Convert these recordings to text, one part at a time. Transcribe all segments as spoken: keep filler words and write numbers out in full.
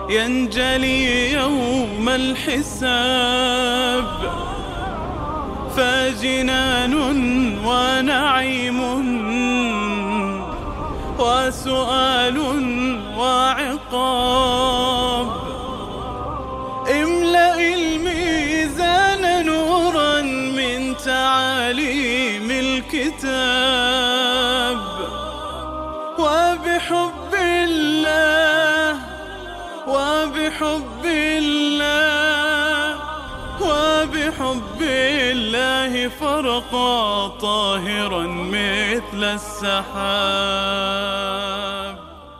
ينجلي يوم الحساب، فجنان ونعيم وسؤال وعقاب. املأ الميزان نورا من تعاليم الكتاب، وبحب الله وبحب الله وبحب الله فرقا طاهرا مثل السحاب.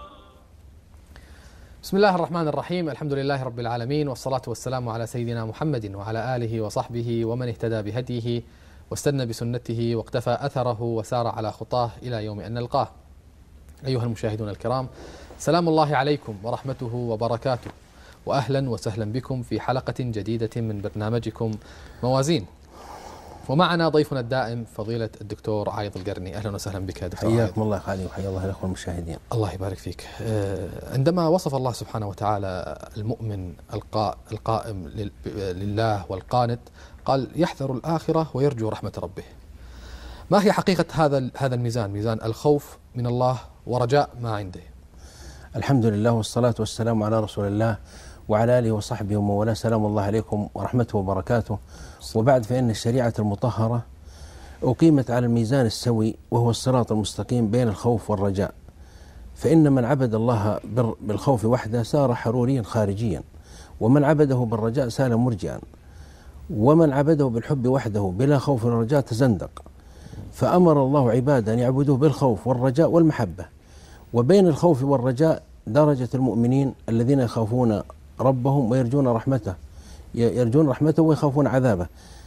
بسم الله الرحمن الرحيم. الحمد لله رب العالمين، والصلاة والسلام على سيدنا محمد وعلى آله وصحبه ومن اهتدى بهديه واستنى بسنته واقتفى أثره وسار على خطاه إلى يوم أن نلقاه. أيها المشاهدون الكرام، سلام الله عليكم ورحمته وبركاته، وأهلا وسهلا بكم في حلقة جديدة من برنامجكم موازين. ومعنا ضيفنا الدائم فضيلة الدكتور عايض القرني. أهلا وسهلا بك دكتور عايض. حياكم الله خالي، وحيا الله الأخوة المشاهدين. الله يبارك فيك. عندما وصف الله سبحانه وتعالى المؤمن القائم لله والقانت، قال يحذر الآخرة ويرجو رحمة ربه. ما هي حقيقة هذا هذا الميزان، ميزان الخوف من الله ورجاء ما عنده؟ الحمد لله والصلاة والسلام على رسول الله وعلى آله وصحبه ومن والاه. سلام الله عليكم ورحمته وبركاته. وبعد، فإن الشريعة المطهرة أقيمت على الميزان السوي، وهو الصراط المستقيم بين الخوف والرجاء. فإن من عبد الله بالخوف وحده سار حروريا خارجيا، ومن عبده بالرجاء سال مرجئا، ومن عبده بالحب وحده بلا خوف ورجاء تزندق. فأمر الله عبادا أن يعبدوه بالخوف والرجاء والمحبة. وبين الخوف والرجاء درجة المؤمنين الذين يخافون ربهم ويرجون رحمته يرجون رحمته ويخافون عذابه.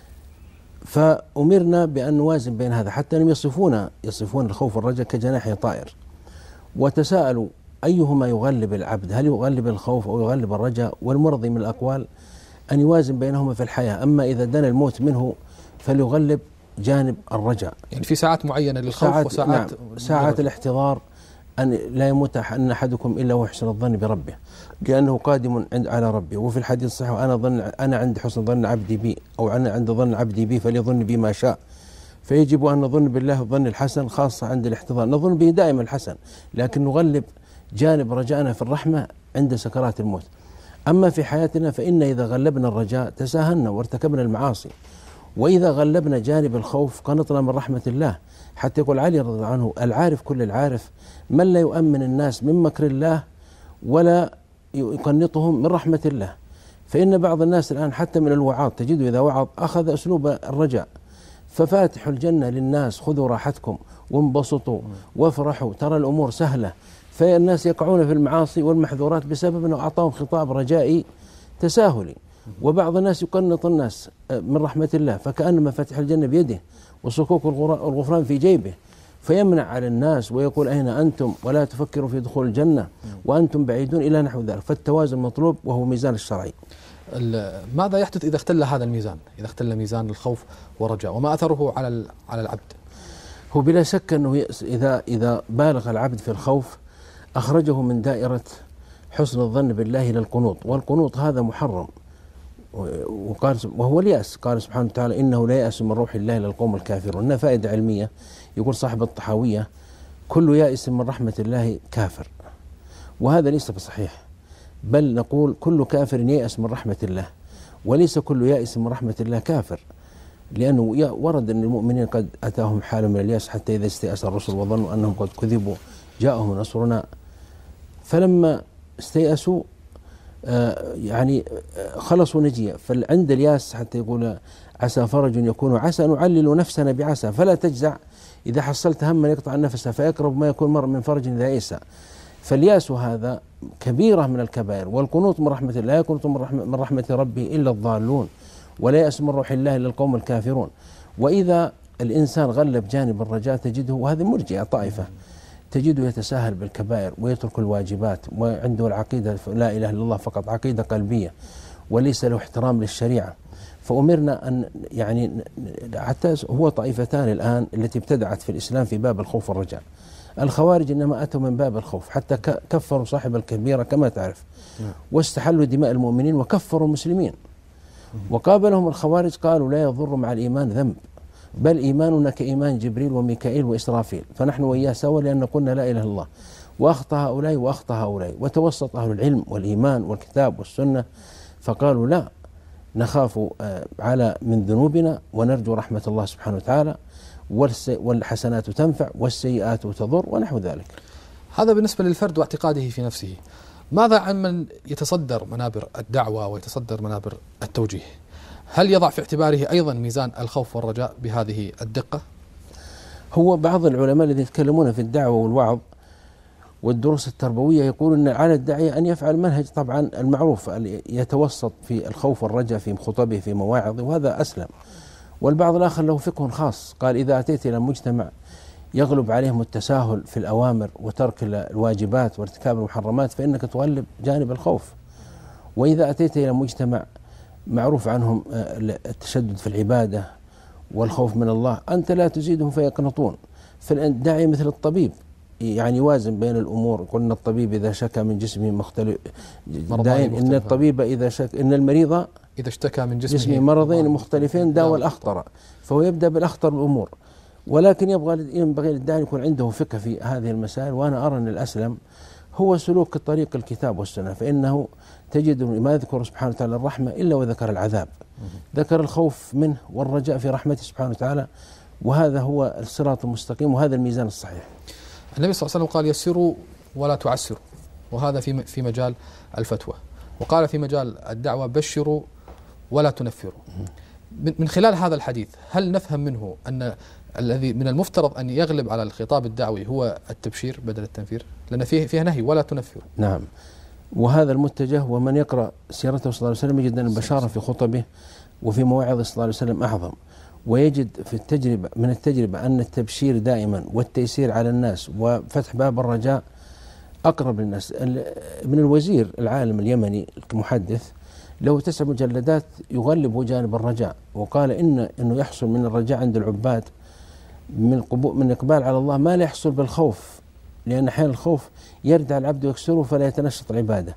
فأمرنا بأن نوازن بين هذا، حتى أنهم يصفون يصفون الخوف والرجاء كجناحي طائر. وتساءلوا أيهما يغلب العبد، هل يغلب الخوف أو يغلب الرجاء؟ والمرضي من الأقوال أن يوازن بينهما في الحياة، أما إذا دنا الموت منه فليغلب جانب الرجاء. يعني في ساعات معينة للخوف ساعات وساعات نعم ساعات الاحتضار، أن لا يموت أن أحدكم إلا وهو يحسن الظن بربه، لأنه قادم عند على ربه. وفي الحديث الصحيح: أنا ظن أنا عند حسن ظن عبدي بي، أو أنا عند ظن عبدي بي فليظن بي ما شاء. فيجب أن نظن بالله الظن الحسن، خاصة عند الاحتضار. نظن به دائما الحسن، لكن نغلب جانب رجائنا في الرحمة عند سكرات الموت. أما في حياتنا فإن إذا غلبنا الرجاء تساهلنا وارتكبنا المعاصي، وإذا غلبنا جانب الخوف قنطنا من رحمة الله. حتى يقول علي رضي الله عنه: العارف كل العارف من لا يؤمن الناس من مكر الله ولا يقنطهم من رحمة الله. فإن بعض الناس الآن حتى من الوعاظ تجده إذا وعظ أخذ أسلوب الرجاء، ففاتح الجنة للناس: خذوا راحتكم وانبسطوا وافرحوا، ترى الأمور سهلة. فالناس يقعون في المعاصي والمحذورات بسبب أنه أعطاهم خطاب رجائي تساهلي. وبعض الناس يقنط الناس من رحمة الله، فكأن مفاتيح الجنة بيده وصكوك الغفران في جيبه، فيمنع على الناس ويقول: أين أنتم ولا تفكروا في دخول الجنة وأنتم بعيدون إلى نحو ذلك. فالتوازن مطلوب، وهو ميزان الشرعي. ماذا يحدث إذا اختل هذا الميزان، إذا اختل ميزان الخوف والرجاء، وما أثره على على العبد؟ هو بلا شك أنه إذا إذا بالغ العبد في الخوف أخرجه من دائرة حسن الظن بالله إلى القنوط، والقنوط هذا محرم. وقال وهو اليأس. قال سبحانه وتعالى: إنه لا يأس من روح الله إلا القوم الكافرون. هنا فائدة علمية. يقول صاحب الطحاوية: كل يائس من رحمة الله كافر. وهذا ليس بصحيح، بل نقول كل كافر ييأس من رحمة الله، وليس كل يائس من رحمة الله كافر. لأنه ورد أن المؤمنين قد أتاهم حال من اليأس حتى إذا استيأس الرسل وظنوا أنهم قد كذبوا جاءهم نصرنا، فلما استيأسوا آه يعني آه خلصوا نجية. فعند الياس حتى يقول: عسى فرج يكون عسى، نعلل نفسنا بعسى، فلا تجزع إذا حصلت هما يقطع النفس، فيقرب ما يكون مر من فرج إذا يئس. فالياس هذا كبيرة من الكبائر. والقنوط من رحمة الله: لا يقنط من رحمة, من رحمة ربه إلا الضالون، ولا يأس من روح الله إلا القوم الكافرون. وإذا الإنسان غلب جانب الرجاء تجده، وهذه مرجئة طائفة، تجده يتساهل بالكبائر ويترك الواجبات، وعنده العقيدة لا إله إلا الله فقط، عقيدة قلبية، وليس له احترام للشريعة. فأمرنا أن يعني حتى هو طائفتان الآن التي ابتدعت في الإسلام في باب الخوف والرجاء. الخوارج إنما أتوا من باب الخوف، حتى كفروا صاحب الكبيرة كما تعرف، واستحلوا دماء المؤمنين وكفروا المسلمين. وقابلهم الخوارج قالوا لا يضر مع الإيمان ذنب، بل إيماننا كإيمان جبريل وميكائيل وإسرافيل، فنحن وإياه سوا لأن قلنا لا إله إلا الله. وأخطأ هؤلاء وأخطأ هؤلاء، وتوسط أهل العلم والإيمان والكتاب والسنة فقالوا لا، نخاف على من ذنوبنا ونرجو رحمة الله سبحانه وتعالى، والحسنات تنفع والسيئات تضر ونحو ذلك. هذا بالنسبة للفرد واعتقاده في نفسه. ماذا عن من يتصدر منابر الدعوة ويتصدر منابر التوجيه؟ هل يضع في اعتباره أيضا ميزان الخوف والرجاء بهذه الدقة؟ هو بعض العلماء الذين يتكلمون في الدعوة والوعظ والدروس التربوية يقولون أن على الداعية أن يفعل منهج طبعا المعروف، يتوسط في الخوف والرجاء في خطبه في مواعظه، وهذا أسلم. والبعض الآخر له فقه خاص، قال إذا أتيت إلى مجتمع يغلب عليهم التساهل في الأوامر وترك الواجبات وارتكاب المحرمات فإنك تغلب جانب الخوف. وإذا أتيت إلى مجتمع معروف عنهم التشدد في العبادة والخوف من الله أنت لا تزيدهم فيقنطون. فالداعي مثل الطبيب، يعني يوازن بين الأمور. قلنا الطبيب إذا شكى من جسمه مختلف دائن، إن الطبيب إذا شك إن المريض إذا اشتكى من جسمه, جسمه مرضين مختلفين داوى الأخطر، فهو يبدأ بالأخطر الأمور. ولكن يبغى ينبغي للداعي يكون عنده فقه في هذه المسائل. وأنا أرى أن الأسلم هو سلوك طريق الكتاب والسنة، فإنه تجد ما يذكر سبحانه وتعالى الرحمة إلا وذكر العذاب، ذكر الخوف منه والرجاء في رحمته سبحانه وتعالى، وهذا هو الصراط المستقيم وهذا الميزان الصحيح. النبي صلى الله عليه وسلم قال يسروا ولا تعسروا، وهذا في في مجال الفتوى. وقال في مجال الدعوة بشروا ولا تنفروا. من خلال هذا الحديث هل نفهم منه أن الذي من المفترض أن يغلب على الخطاب الدعوي هو التبشير بدل التنفير؟ لأن فيه فيها نهي ولا تنفروا. نعم، وهذا المتجه. ومن يقرأ سيرته صلى الله عليه وسلم يجد أن البشارة في خطبه وفي مواعظه صلى الله عليه وسلم أعظم، ويجد في التجربة من التجربة أن التبشير دائما والتيسير على الناس وفتح باب الرجاء أقرب للناس. ابن الوزير العالم اليمني المحدث له تسع مجلدات يغلب جانب الرجاء، وقال إن إنه يحصل من الرجاء عند العباد من قبول من إقبال على الله ما لا يحصل بالخوف، لأن أحيانا الخوف يردع العبد ويكسره فلا يتنشط العبادة.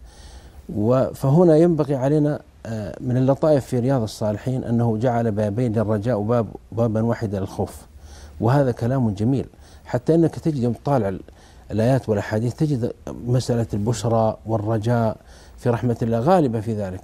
فهنا ينبغي علينا من اللطائف في رياض الصالحين أنه جعل بابين للرجاء وباب بابا واحدا للخوف، وهذا كلام جميل. حتى أنك تجد يوم تطالع الآيات والأحاديث تجد مسألة البشرى والرجاء في رحمة الله غالبة في ذلك.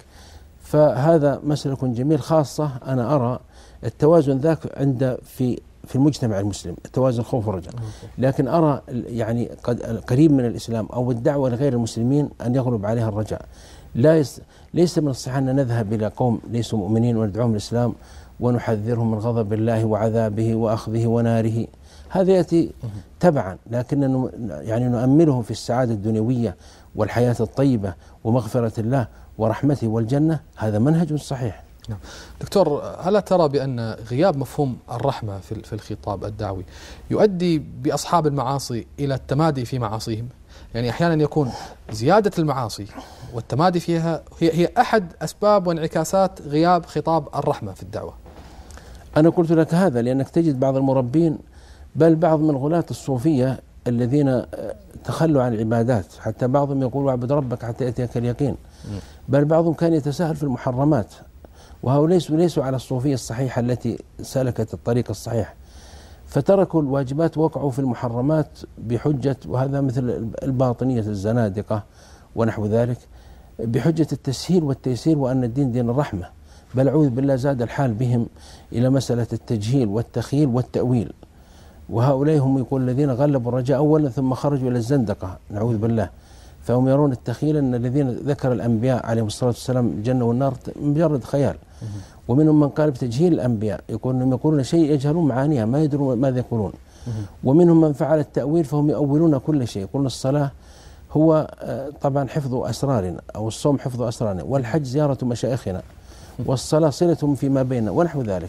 فهذا مسلك جميل، خاصة أنا أرى التوازن ذاك عند في في المجتمع المسلم، التوازن الخوف والرجاء. لكن أرى يعني قد قريب من الإسلام أو الدعوة لغير المسلمين أن يغلب عليها الرجاء. لا يس ليس من الصحة أن نذهب إلى قوم ليسوا مؤمنين وندعوهم الإسلام ونحذرهم من غضب الله وعذابه وأخذه وناره، هذا يأتي تبعا، لكن يعني نؤملهم في السعادة الدنيوية والحياة الطيبة ومغفرة الله ورحمته والجنة، هذا منهج صحيح. نعم. دكتور، هل ترى بأن غياب مفهوم الرحمة في في الخطاب الدعوي يؤدي بأصحاب المعاصي إلى التمادي في معاصيهم؟ يعني أحيانا يكون زيادة المعاصي والتمادي فيها هي هي أحد أسباب وانعكاسات غياب خطاب الرحمة في الدعوة. أنا قلت لك هذا لأنك تجد بعض المربين بل بعض من غلاة الصوفية الذين تخلوا عن العبادات، حتى بعضهم يقول واعبد ربك حتى يأتيك اليقين، بل بعضهم كان يتساهل في المحرمات، وهؤلاء ليسوا على الصوفية الصحيحة التي سلكت الطريق الصحيح، فتركوا الواجبات ووقعوا في المحرمات بحجة، وهذا مثل الباطنية الزنادقة ونحو ذلك، بحجة التسهيل والتيسير وأن الدين دين الرحمة. بل أعوذ بالله زاد الحال بهم إلى مسألة التجهيل والتخيل والتأويل. وهؤلاء هم يقول الذين غلبوا الرجاء أولا ثم خرجوا إلى الزندقة، نعوذ بالله. فهم يرون التخيل أن الذين ذكر الأنبياء عليهم الصلاة والسلام الجنة والنار مجرد خيال. ومنهم من قال بتجهيل الأنبياء، يقول أنهم يقولون شيء يجهلون معانيها ما يدرون ماذا يقولون. ومنهم من فعل التأويل فهم يؤولون كل شيء، يقولون الصلاة هو طبعا حفظ أسرارنا، أو الصوم حفظ أسرارنا، والحج زيارة مشايخنا، والصلاة صلتهم فيما بيننا ونحو ذلك.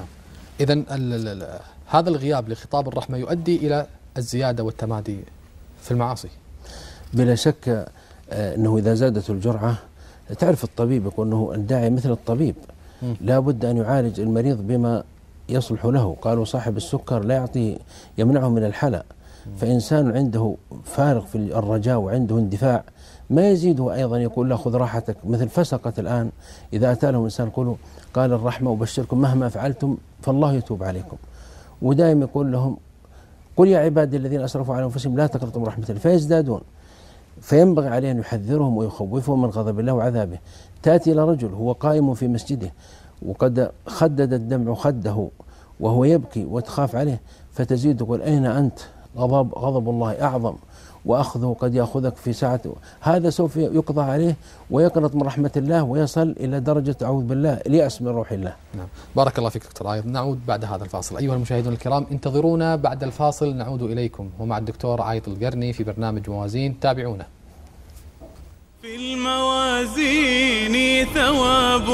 إذن هذا الغياب لخطاب الرحمة يؤدي إلى الزيادة والتمادي في المعاصي بلا شك. أنه إذا زادت الجرعة، تعرف الطبيب يقول أنه الداعي مثل الطبيب، لا بد أن يعالج المريض بما يصلح له. قالوا صاحب السكر لا يعطي يمنعه من الحلى، فإنسان عنده فارغ في الرجاء وعنده اندفاع ما يزيده أيضا يقول له خذ راحتك. مثل فسقة الآن إذا أتى لهم إنسان يقولوا قال الرحمة وبشركم مهما فعلتم فالله يتوب عليكم، ودائما يقول لهم قل يا عبادي الذين أسرفوا على أنفسهم لا تقنطوا من رحمة الله، فيزدادون. فينبغي عليه أن يحذرهم ويخوفهم من غضب الله وعذابه. تأتي إلى رجل هو قائم في مسجده وقد خدد الدمع خده وهو يبكي وتخاف عليه، فتزيد تقول أين أنت؟ غضب, غضب الله أعظم وأخذه قد يأخذك في ساعة. هذا سوف يقضى عليه ويقنط من رحمة الله ويصل إلى درجة أعوذ بالله اليأس من روح الله. نعم. بارك الله فيك دكتور عايض. نعود بعد هذا الفاصل. أيها المشاهدون الكرام انتظرونا بعد الفاصل، نعود إليكم ومع الدكتور عايض القرني في برنامج موازين، تابعونا. في الموازين ثواب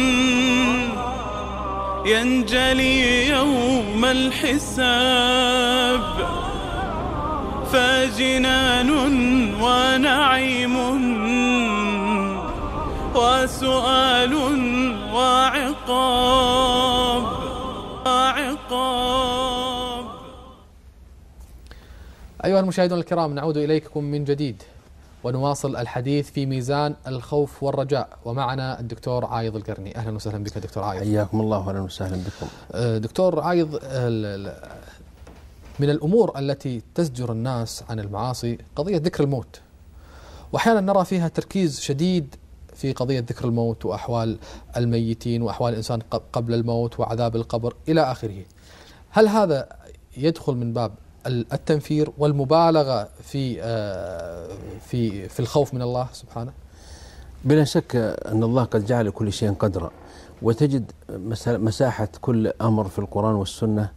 ينجلي يوم الحساب، فجنان ونعيم وسؤال وعقاب وعقاب. أيها المشاهدون الكرام نعود إليكم من جديد ونواصل الحديث في ميزان الخوف والرجاء، ومعنا الدكتور عايض القرني. أهلا وسهلا بك دكتور عايض. حياكم الله وأهلا وسهلا بكم. دكتور عايض، من الأمور التي تزجر الناس عن المعاصي قضية ذكر الموت، وأحيانا نرى فيها تركيز شديد في قضية ذكر الموت وأحوال الميتين وأحوال الإنسان قبل الموت وعذاب القبر إلى آخره. هل هذا يدخل من باب التنفير والمبالغة في في في الخوف من الله سبحانه؟ بلا شك أن الله قد جعل كل شيء قدرا، وتجد مساحة كل أمر في القرآن والسنة،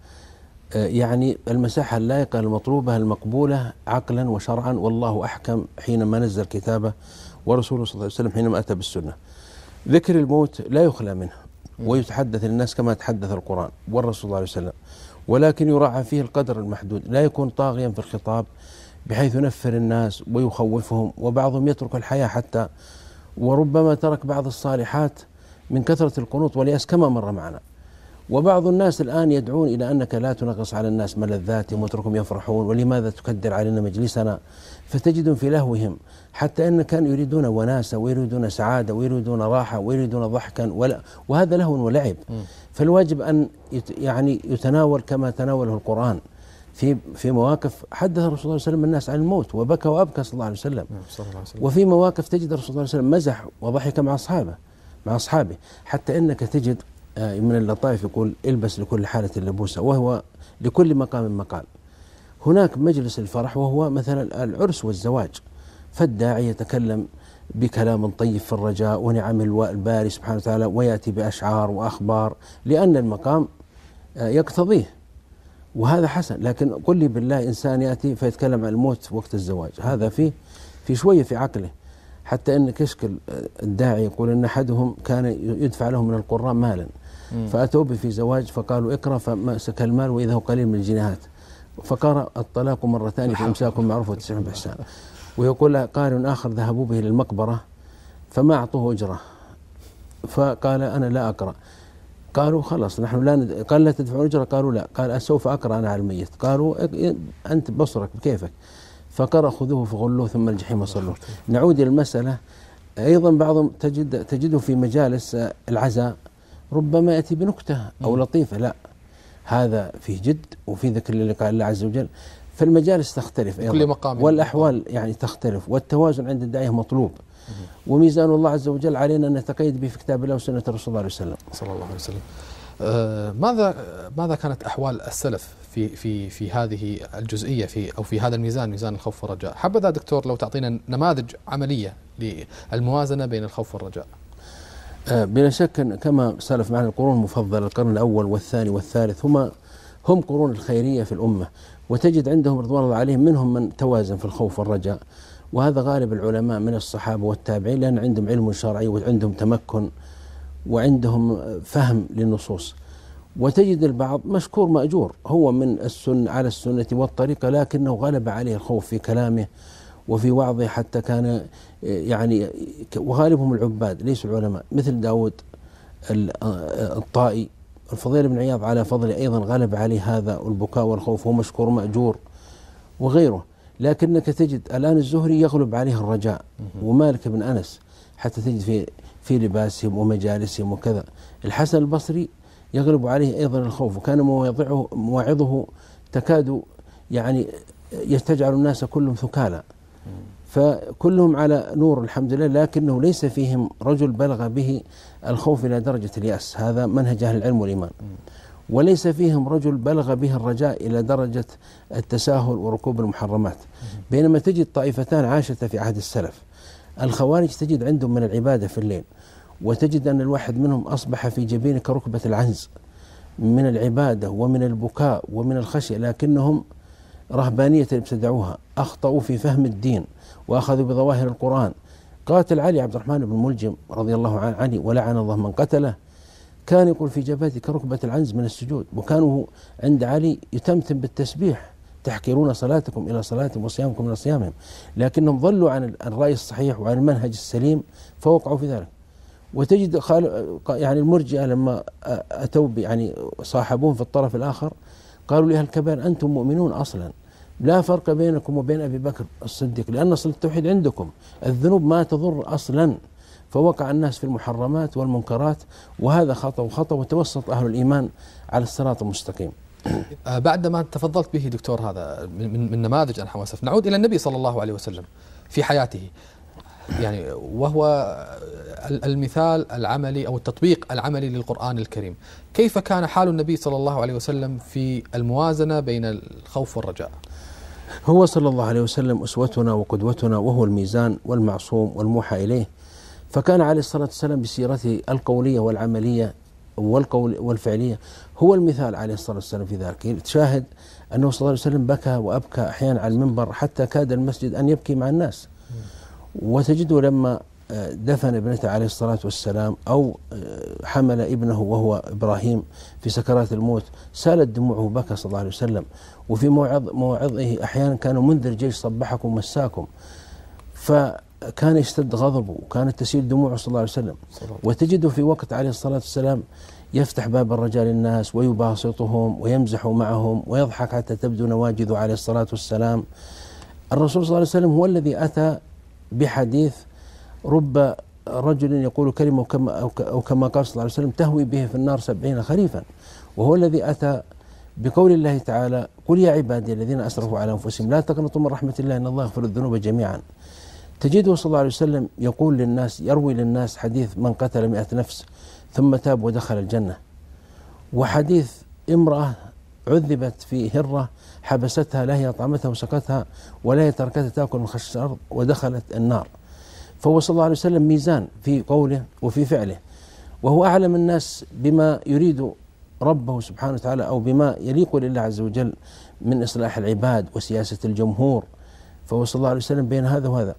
يعني المساحة اللائقة المطلوبة المقبولة عقلا وشرعا، والله أحكم حينما نزل كتابه ورسوله صلى الله عليه وسلم حينما أتى بالسنة. ذكر الموت لا يخلى منه ويتحدث الناس كما تحدث القرآن والرسول صلى الله عليه وسلم، ولكن يراعى فيه القدر المحدود، لا يكون طاغيا في الخطاب بحيث ينفر الناس ويخوفهم، وبعضهم يترك الحياة حتى، وربما ترك بعض الصالحات من كثرة القنوط واليأس كما مر معنا. وبعض الناس الآن يدعون إلى أنك لا تنغص على الناس ملذاتهم واتركهم يفرحون، ولماذا تكدر علينا مجلسنا، فتجدهم في لهوهم، حتى أن كانوا يريدون وناسة ويريدون سعادة ويريدون راحة ويريدون ضحكا، ولا وهذا لهو ولعب. فالواجب أن يعني يتناول كما تناوله القرآن في في مواقف حدث الرسول صلى الله عليه وسلم الناس عن الموت وبكى وأبكى صلى الله عليه وسلم، وفي مواقف تجد الرسول صلى الله عليه وسلم مزح وضحك مع أصحابه مع أصحابه حتى أنك تجد من اللطائف يقول البس لكل حالة لبوسة، وهو لكل مقام مقال. هناك مجلس الفرح وهو مثلا العرس والزواج، فالداعي يتكلم بكلام طيب في الرجاء ونعم الباري سبحانه وتعالى، ويأتي بأشعار وأخبار لأن المقام يقتضيه، وهذا حسن. لكن قل لي بالله إنسان يأتي فيتكلم عن الموت وقت الزواج، هذا فيه في شوية في عقله. حتى أن كشك الداعي يقول أن أحدهم كان يدفع له من القراء مالا، فأتوا به في زواج فقالوا اقرأ، فمسك المال وإذا هو قليل من الجنيهات، فقرأ الطلاق مرتان في إمساك معروف وتسريح بإحسان. ويقول قارئ آخر ذهبوا به للمقبرة فما أعطوه أجرة، فقال أنا لا أقرأ. قالوا خلاص نحن لا ند... قال لا تدفعون أجرة، قالوا لا، قال سوف أقرأ أنا على الميت، قالوا أنت بصرك بكيفك، فقرأ خذوه فغلوه ثم الجحيم صلوه. نعود إلى المسألة أيضا، بعضهم تجد تجده في مجالس العزاء ربما يأتي بنكتة أو لطيفة، لا، هذا فيه جد وفي ذكر للقاء الله عز وجل. فالمجالس تختلف أيضا، كل مقام والأحوال يعني تختلف، والتوازن عند الداعية مطلوب، وميزان الله عز وجل علينا أن نتقيد به في كتاب الله وسنة الرسول صلى الله عليه وسلم صلى الله عليه وسلم. آه ماذا ماذا كانت أحوال السلف في في في هذه الجزئية في أو في هذا الميزان، ميزان الخوف والرجاء؟ حبذا دكتور لو تعطينا نماذج عملية للموازنة بين الخوف والرجاء. آه بلا شك كما سلف معنا القرون المفضلة، القرن الأول والثاني والثالث هما هم قرون الخيرية في الأمة، وتجد عندهم رضوان الله عليهم منهم من توازن في الخوف والرجاء، وهذا غالب العلماء من الصحابة والتابعين، لأن عندهم علم شرعي وعندهم تمكن وعندهم فهم للنصوص. وتجد البعض مشكور مأجور، هو من السنة على السنة والطريقة، لكنه غلب عليه الخوف في كلامه وفي وعظه، حتى كان يعني وغالبهم العباد ليسوا العلماء، مثل داود الطائي. الفضيل بن عياض على فضله أيضا غلب عليه هذا البكاء والخوف، هو مشكور مأجور، وغيره. لكنك تجد الآن الزهري يغلب عليه الرجاء، ومالك بن أنس حتى تجد في في لباسهم ومجالسهم وكذا. الحسن البصري يغلب عليه أيضا الخوف، وكان مواضعه مواعظه تكاد يعني يستجعل الناس كلهم ثكالى. فكلهم على نور الحمد لله، لكنه ليس فيهم رجل بلغ به الخوف إلى درجة اليأس، هذا منهج أهل العلم والإيمان. وليس فيهم رجل بلغ به الرجاء إلى درجة التساهل وركوب المحرمات. بينما تجد طائفتان عاشتا في عهد السلف، الخوارج تجد عندهم من العبادة في الليل، وتجد أن الواحد منهم أصبح في جبينه كركبة العنز من العبادة ومن البكاء ومن الخشية، لكنهم رهبانية ابتدعوها، أخطأوا في فهم الدين وأخذوا بظواهر القرآن. قاتل علي عبد الرحمن بن ملجم رضي الله عنه علي ولعن الله من قتله، كان يقول في جبهته كركبة العنز من السجود، وكانوا عند علي يتمتم بالتسبيح: تحقرون صلاتكم إلى صلاتهم وصيامكم إلى صيامهم. لكنهم ضلوا عن الرأي الصحيح وعن المنهج السليم فوقعوا في ذلك. وتجد يعني المرجئة لما أتوا يعني صاحبوهم في الطرف الآخر قالوا لأهل الكبائر: أنتم مؤمنون أصلا، لا فرق بينكم وبين أبي بكر الصديق، لأن أصل التوحيد عندكم، الذنوب ما تضر أصلا. فوقع الناس في المحرمات والمنكرات، وهذا خطأ وخطأ، وتوسط أهل الإيمان على الصراط المستقيم. بعد ما تفضلت به دكتور هذا من, من نماذج أنحى وأسف، نعود إلى النبي صلى الله عليه وسلم في حياته، يعني وهو المثال العملي أو التطبيق العملي للقرآن الكريم. كيف كان حال النبي صلى الله عليه وسلم في الموازنة بين الخوف والرجاء؟ هو صلى الله عليه وسلم أسوتنا وقدوتنا، وهو الميزان والمعصوم والموحى إليه. فكان عليه الصلاة والسلام بسيرته القولية والعملية والقول والفعلية هو المثال عليه الصلاة والسلام في ذلك. تشاهد أنه صلى الله عليه وسلم بكى وأبكى أحيانا على المنبر حتى كاد المسجد أن يبكي مع الناس. وتجده لما دفن ابنته عليه الصلاة والسلام أو حمل ابنه وهو إبراهيم في سكرات الموت سالت دموعه، بكى صلى الله عليه وسلم. وفي موعظ موعظه أحيانا كانوا: منذر جيش صبحكم مساكم. فكان يشتد غضبه وكانت تسيل دموعه صلى الله عليه وسلم. وتجده في وقت عليه الصلاة والسلام يفتح باب الرجال للناس ويباسطهم ويمزح معهم ويضحك حتى تبدو نواجذه عليه الصلاة والسلام. الرسول صلى الله عليه وسلم هو الذي أتى بحديث: رب رجل يقول كلمة أو كما قال صلى الله عليه وسلم تهوي به في النار سبعين خريفا. وهو الذي أتى بقول الله تعالى: قل يا عبادي الذين أسرفوا على أنفسهم لا تقنطوا من رحمة الله إن الله يغفر الذنوب جميعا. تجده صلى الله عليه وسلم يقول للناس، يروي للناس حديث من قتل مئة نفس ثم تاب ودخل الجنة، وحديث امرأة عذبت في هرة حبستها لا هي أطعمتها وسقتها ولا هي تركتها تأكل من خشاش الأرض ودخلت النار. فهو صلى الله عليه وسلم ميزان في قوله وفي فعله، وهو أعلم الناس بما يريد ربه سبحانه وتعالى أو بما يليق لله عز وجل من إصلاح العباد وسياسة الجمهور. فهو صلى الله عليه وسلم بين هذا وهذا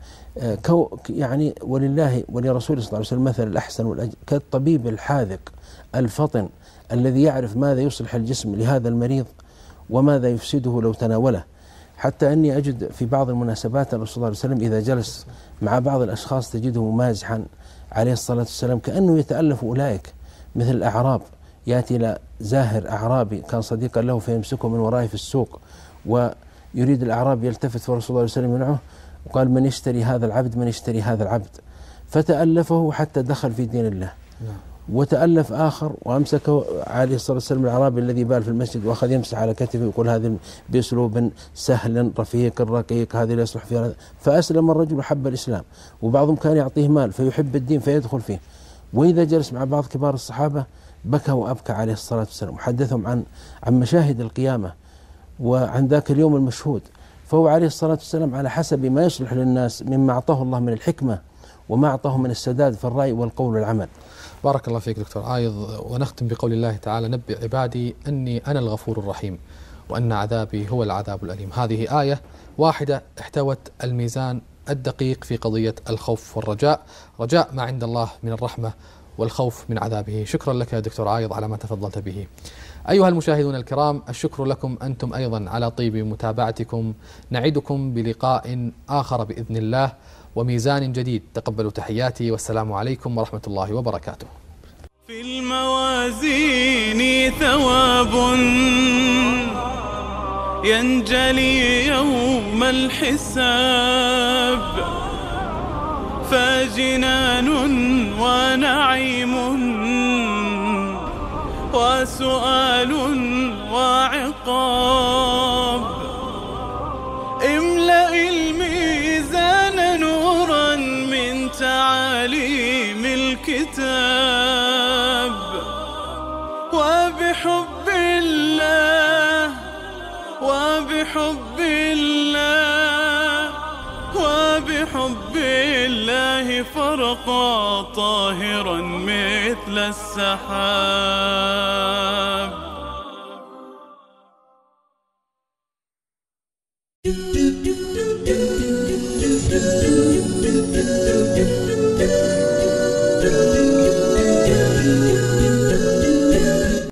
يعني ولله ولرسوله صلى الله عليه وسلم مثل الأحسن والأجل، كالطبيب الحاذق الفطن الذي يعرف ماذا يصلح الجسم لهذا المريض وماذا يفسده لو تناوله. حتى أني أجد في بعض المناسبات الرسول صلى الله عليه وسلم إذا جلس مع بعض الأشخاص تجده مازحا عليه الصلاة والسلام كأنه يتألف أولئك، مثل الأعراب، يأتي إلى زاهر أعرابي كان صديقا له فيمسكه من ورائه في السوق، ويريد الأعرابي يلتفت فرسول الله عليه وسلم يمنعه وقال: من يشتري هذا العبد من يشتري هذا العبد، فتألفه حتى دخل في دين الله. وتألف آخر وأمسكه عليه الصلاة والسلام الأعرابي الذي بال في المسجد وأخذ يمسح على كتفه ويقول: هذا بأسلوب سهل رفيق رقيق، هذا لا يصلح فيه. فأسلم الرجل وحب الإسلام، وبعضهم كان يعطيه مال فيحب الدين فيدخل فيه. وإذا جلس مع بعض كبار الصحابة بكى وأبكى عليه الصلاة والسلام، وحدثهم عن عن مشاهد القيامة وعن ذاك اليوم المشهود. فهو عليه الصلاة والسلام على حسب ما يصلح للناس مما أعطاه الله من الحكمة وما أعطاه من السداد في الرأي والقول والعمل. بارك الله فيك دكتور عايض. ونختم بقول الله تعالى: نبئ عبادي أني أنا الغفور الرحيم وأن عذابي هو العذاب الأليم. هذه آية واحدة احتوت الميزان الدقيق في قضية الخوف والرجاء، رجاء ما عند الله من الرحمة والخوف من عذابه. شكرا لك يا دكتور عايض على ما تفضلت به. أيها المشاهدون الكرام، الشكر لكم أنتم أيضا على طيب متابعتكم. نعدكم بلقاء آخر بإذن الله وميزان جديد. تقبلوا تحياتي والسلام عليكم ورحمة الله وبركاته. في الموازين ثواب ينجلي يوم الحساب، فجنان ونعيم وسؤال وعقاب. املأ الميزان نورا من تعاليم الكتاب، وبحب الله وبحب الله وبحب الله فرقا طاهرا مثل السحاب.